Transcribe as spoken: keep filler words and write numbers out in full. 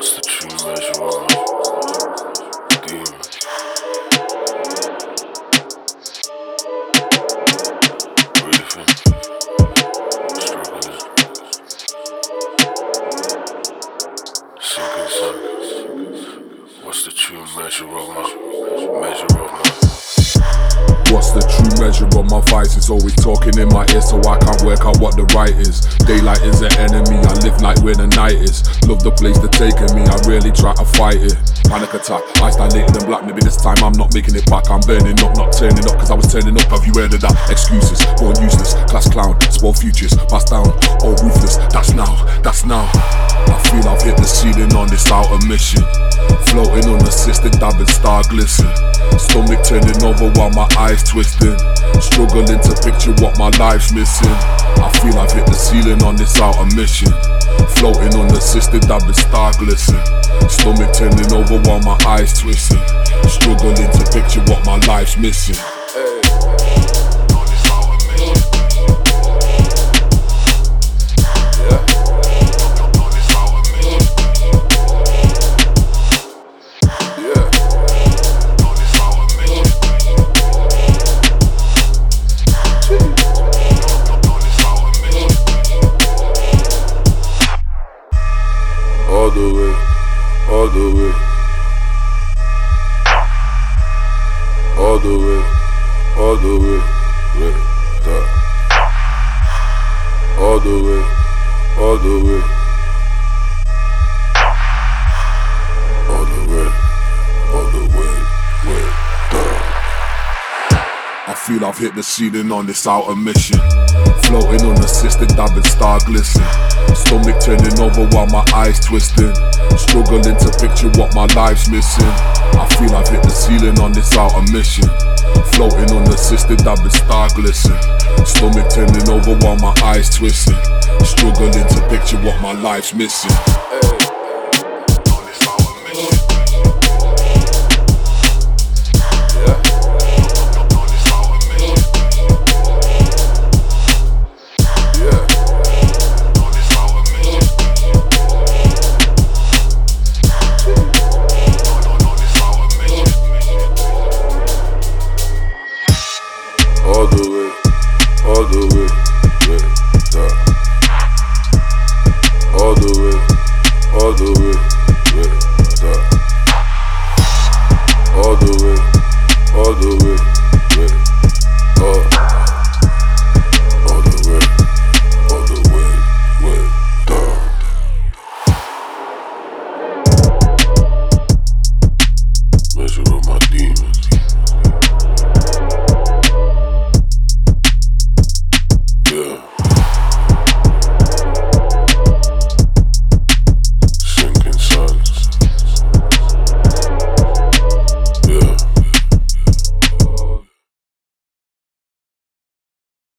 What's the true measure of demons? Breathing, struggling, sinking sun. What's the true measure of my measure of my? What's the true measure of my vice? It's always talking in my ear so I can't work out what the right is. Daylight is an enemy, I live like where the night is. Love the place they're taking me, I really try to fight it. Panic attack, eyes dilated and black. Maybe this time I'm not making it back. I'm burning up, not turning up, cause I was turning up. Have you heard of that? Excuses, born useless, class clown, spoil futures, passed down, all ruthless. That's now, that's now. I feel I've hit the ceiling on this outer mission. Floating unassisted, dabbing star glisten. Stomach turning over while my eyes twisting. Struggling to picture what my life's missing. I feel I've hit the ceiling on this outer mission. Floating unassisted, dabbing star glisten. Stomach turning over while my eyes twisting. Struggling to picture what my life's missing. Hey. All the way, all the way, all the way, all the way, way, da. All the way, all the way, all the way, all the way, way, da. I feel I've hit the ceiling on this outer mission. Floating unassisted, dabbing star glisten. Stomach turning over while my eyes twisting. Struggling to picture what my life's missing. I feel I've hit the ceiling on this outer mission. Floating unassisted, dabbing star glisten. Stomach turning over while my eyes twisting. Struggling to picture what my life's missing. Hey. All the way, all the way, way, da. All the way, all the way, way, da. All the way, all the way.